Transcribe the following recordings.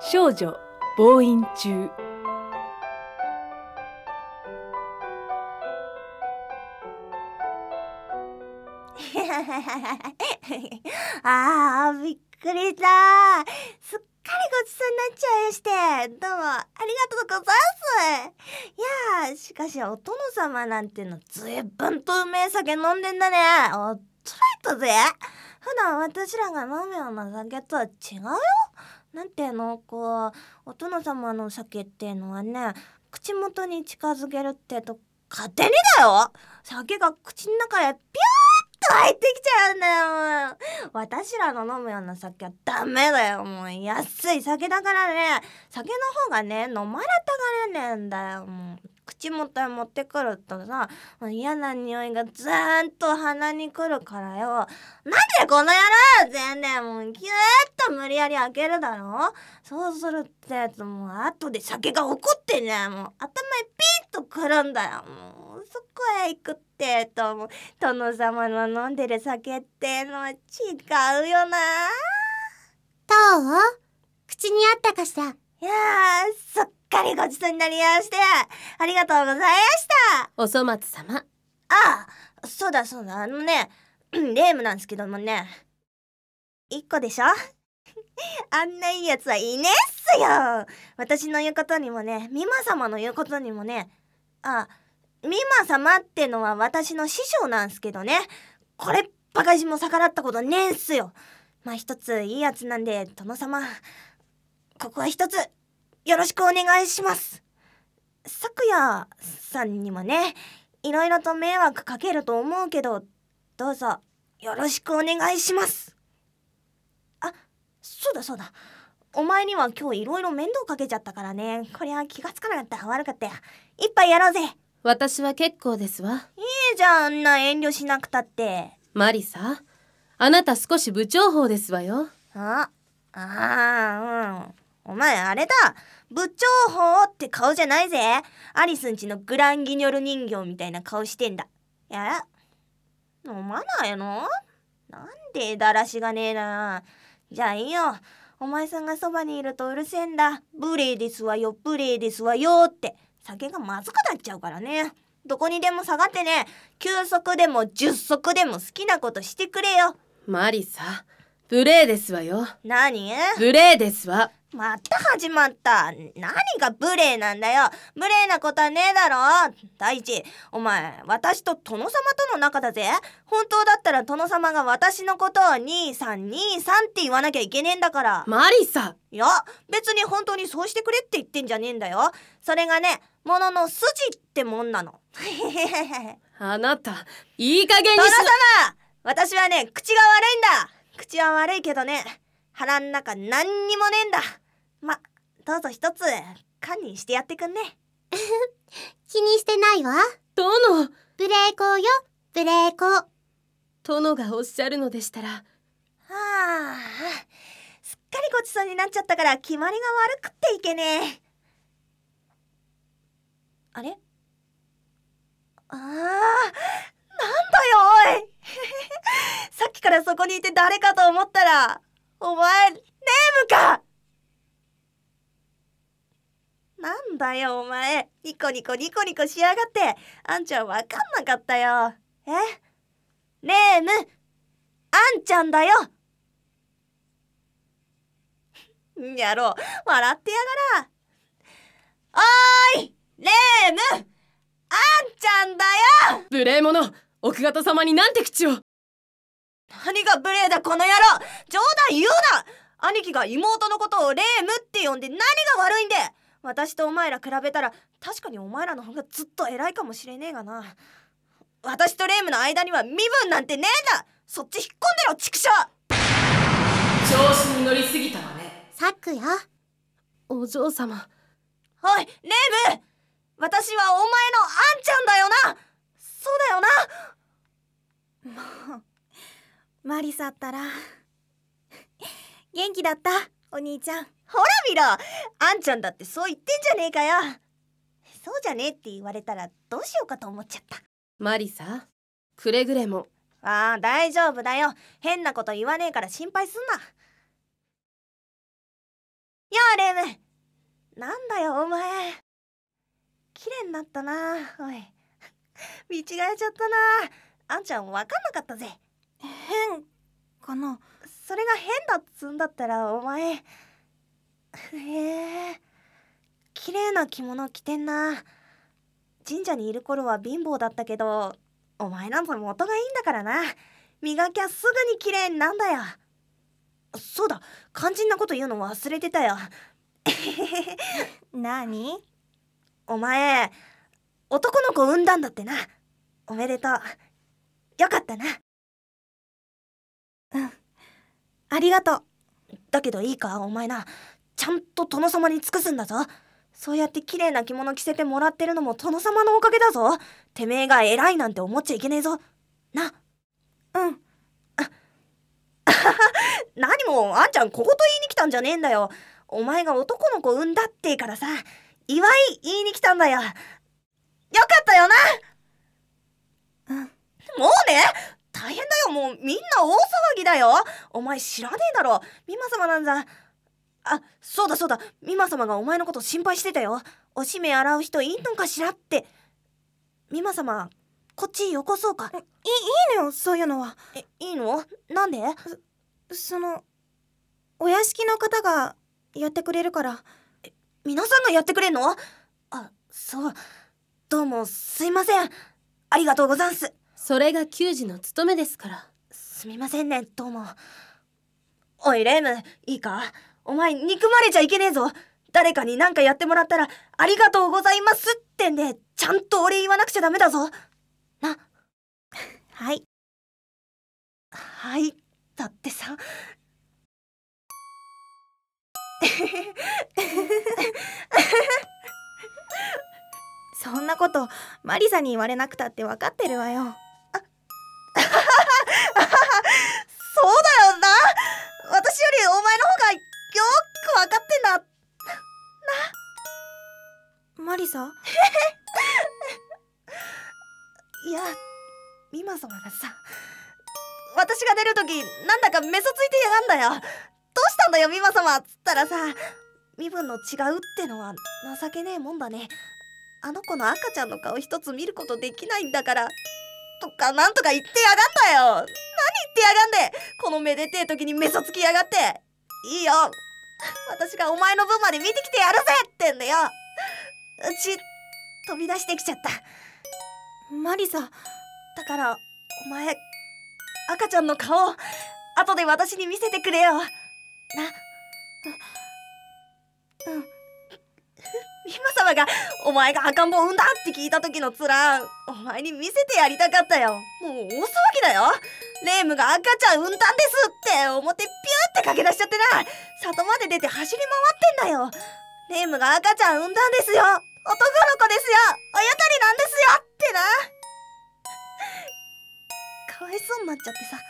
少女暴飲中。 びっくりした。すっかりごちそうになっちゃいまして、どうもありがとうございます。いやー、しかしお殿様なんてのずいぶんとうめえ酒飲んでんだね。おっとらいたぜ。普段私らが飲むような酒とは違うよ。なんていうの、お殿様の酒っていうのはね、口元に近づけるってと勝手にだよ。酒が口の中へピューッと入ってきちゃうんだよ。私らの飲むような酒はダメだよ。もう安い酒だからね、酒の方がね、飲まれたがれねえんだよ。もう口元へ持ってくるとさ、嫌な匂いがずーんと鼻に来るからよ。なんでこの野郎全然もうギューッと無理やり開けるだろ。そうするってやつもう後で酒が怒ってね、もう頭へピーッとくるんだよ。もうそこへ行くってと、もう殿様の飲んでる酒ってのは違うよな。 どう？口にあったかしら？ いやー、すっかりごちそうになりまして、ありがとうございました。 お粗末様。 ああ、そうだ、レームなんですけどもね、1個でしょ。あんないいやつはいねっすよ。私の言うことにもね、ミマ様の言うことにもね、ミマ様ってのは私の師匠なんすけどね、これっばかしも逆らったことねえんすよ。まあ一ついいやつなんで、殿様、ここは一つよろしくお願いします。昨夜さんにもね、いろいろと迷惑かけると思うけど、どうぞよろしくお願いします。そうだ、お前には今日いろいろ面倒かけちゃったからね、こりゃ気がつかなかった。悪かったよ。一杯やろうぜ。 私は結構ですわ。 いいじゃん、あんな遠慮しなくたって。 マリサ、あなた少し不調法ですわよ。 お前あれだ、不調法って顔じゃないぜ。アリスんちのグランギニョル人形みたいな顔してんだ。飲まないの？なんでだらしがねえな。じゃあいいよ。お前さんがそばにいるとうるせえんだ。無礼ですわよ、無礼ですわよって。酒がまずくなっちゃうからね。どこにでも下がってね、9足でも10足でも好きなことしてくれよ。 マリサ、無礼ですわよ。 何？ 無礼ですわ。 また始まった。何が無礼なんだよ。無礼なことはねえだろ。第一、お前、私と殿様との仲だぜ。本当だったら殿様が私のことを兄さんって言わなきゃいけねえんだから。 マリサ！ いや、別に本当にそうしてくれって言ってんじゃねえんだよ。それがね、ものの筋ってもんなの。 あなた、いい加減に殿様！私はね、口が悪いんだ。口は悪いけどね、腹ん中何にもねえんだ。どうぞ一つ堪忍してやってくんね。 気にしてないわ。 殿！ 無礼講よ、無礼講。 殿がおっしゃるのでしたら。 すっかりごちそうになっちゃったから決まりが悪くっていけねえ。あれ？なんだよおい。さっきからそこにいて誰かと思ったら、お前、ネームか。なんだよお前、ニコニコしやがって。あんちゃんわかんなかったよ。ネーム、あんちゃんだよ。やろう、笑ってやがら。おーい、ネーム、あんちゃんだよ。 無礼者、奥方様になんて口を。 何が無礼だこの野郎。冗談言うな。兄貴が妹のことをレームって呼んで何が悪いんで。私とお前ら比べたら確かにお前らの方がずっと偉いかもしれねえがな。私とレームの間には身分なんてねえんだ。そっち引っ込んでろ畜生。 調子に乗りすぎたわね。 昨夜、 お嬢様。 おいレーム、私はお前のあんちゃんだよな。そうだよな。もうマリサったら元気だったお兄ちゃん。ほら見ろ、あんちゃんだってそう言ってんじゃねえかよ。そうじゃねえって言われたらどうしようかと思っちゃった。 マリサ、くれぐれも。 大丈夫だよ。変なこと言わねえから心配すんな。 レム。なんだよお前。綺麗になったな。おい、見違えちゃったな。あんちゃん分かんなかったぜ。 変かな。 それが変だっつんだったらお前、綺麗な着物着てんな。神社にいる頃は貧乏だったけど、お前なんぞ元がいいんだからな。磨きゃすぐに綺麗になんだよ。そうだ、肝心なこと言うの忘れてたよ。 なに？ お前、男の子産んだんだってな。おめでとう。よかったな。 ありがとう。 だけどいいか、お前な、ちゃんと殿様に尽くすんだぞ。そうやって綺麗な着物着せてもらってるのも殿様のおかげだぞ。てめえが偉いなんて思っちゃいけねえぞ。な。何も、あんちゃん小言言いに来たんじゃねえんだよ。お前が男の子産んだってからさ、祝い言いに来たんだよ。よかったよな。もうね、大変だよ。もうみんな大騒ぎだよ。お前知らねえだろ、美馬様なんざ。あ、そうだそうだ、美馬様がお前のこと心配してたよ。おしめ洗う人いんのかしらって。美馬様、こっちよこそうか。 いいのよ、そういうのは。 いいの？なんで？ お屋敷の方がやってくれるから。 皆さんがやってくれんの？あ、そう。どうもすいません。ありがとうござんす。 それが給仕の務めですから。 すみませんね、どうも。おいレイム、いいか？お前憎まれちゃいけねえぞ。誰かに何かやってもらったらありがとうございますってんでちゃんとお礼言わなくちゃダメだぞ。な。 はい。 はい、だってさ。 そんなことマリサに言われなくたって分かってるわよ。 そうだよな。私よりお前の方がよく分かってんだな。 マリサ？ いや、美馬様がさ、私が出るときなんだかメソついてやがんだよ。どうしたんだよ美馬様っつったらさ、身分の違うってのは情けねえもんだね。あの子の赤ちゃんの顔一つ見ることできないんだからとかなんとか言ってやがんだよ。何言ってやがんで、このめでてえ時にメソつきやがって。いいよ、私がお前の分まで見てきてやるぜってんだよ。うち飛び出してきちゃった。 マリサ、 だからお前、赤ちゃんの顔後で私に見せてくれよな。美馬様がお前が赤ん坊を産んだって聞いた時の面、お前に見せてやりたかったよ。もう大騒ぎだよ。レイムが赤ちゃん産んだんですって表ピューって駆け出しちゃってな、里まで出て走り回ってんだよ。レイムが赤ちゃん産んだんですよ、男の子ですよ、おゆとりなんですよってな。かわいそうになっちゃってさ。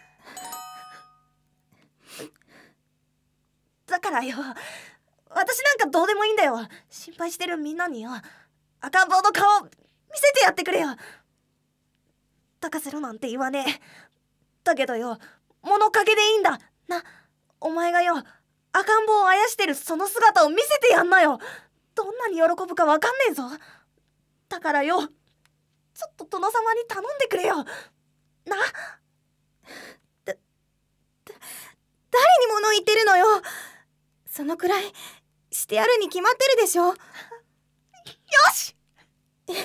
だからよ、私なんかどうでもいいんだよ。心配してるみんなによ、赤ん坊の顔見せてやってくれよ。抱かせろなんて言わねえ。だけどよ、物陰でいいんだな。お前がよ、赤ん坊をあやしてるその姿を見せてやんなよ。どんなに喜ぶかわかんねえぞ。だからよ、ちょっと殿様に頼んでくれよな。 誰に物言ってるのよ。そのくらいしてやるに決まってるでしょ。よしそ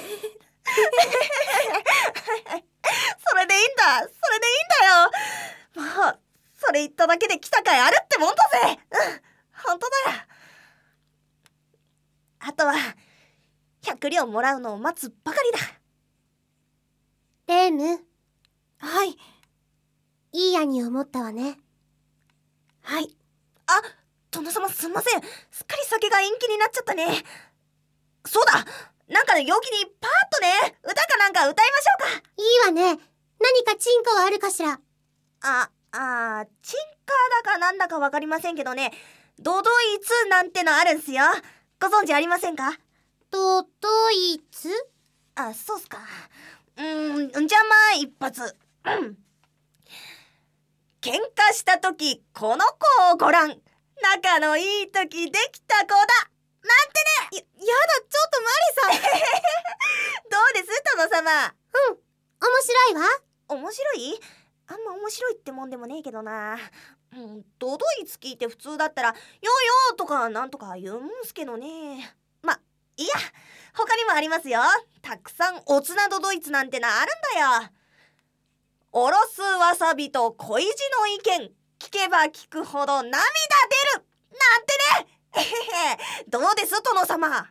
れでいいんだ、それでいいんだよ。もうそれ言っただけで来た甲斐あるってもんだぜ。本当だよ。あとは100両もらうのを待つばかりだ。 レーム、 はい。 いい兄を持ったわね。 はい。 あ、殿様すんません。すっかり酒が延期になっちゃったね。そうだ、なんか陽気にパーッとね、歌かなんか歌いましょうか。 いいわね。何かチンコはあるかしら。 チンカーだかなんだかわかりませんけどね、ドドイツなんてのあるんすよ。ご存知ありませんか？ ドドイツ？ あ、そうっすか。じゃあまあ一発。喧嘩した時この子をご覧。 仲のいい時できた子だなんてね。 やだ、ちょっとマリさんどうです殿様。 面白いわ。 面白い？あんま面白いってもんでもねえけどな。ドドイツ聞いて普通だったらよよとかなんとか言うもんすけどね。ま、いや他にもありますよ。たくさんおつなドドイツなんてのあるんだよ。おろすわさびと恋路の意見聞けば聞くほど涙出るなんてねどうです殿様。 よ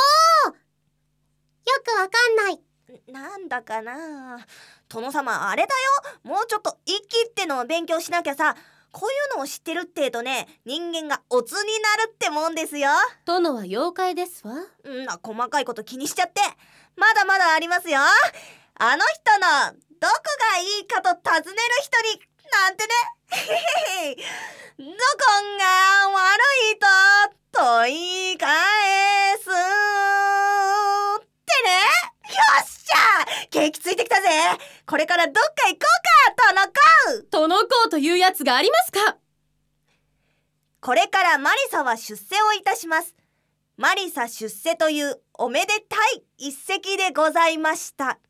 くわかんない。 なんだかな。殿様あれだよ、もうちょっと生きってのを勉強しなきゃさ。こういうのを知ってるってとね、人間がオツになるってもんですよ。 殿は妖怪ですわ。 細かいこと気にしちゃって。まだまだありますよ。あの人のどこがいいかと尋ねる人になんてねどこが悪いと問い返すってね。よっしゃ景気ついてきたぜ。これからどっか行こうか殿子。 殿公というやつがありますか。 これからマリサは出世をいたします。マリサ出世というおめでたい一席でございました。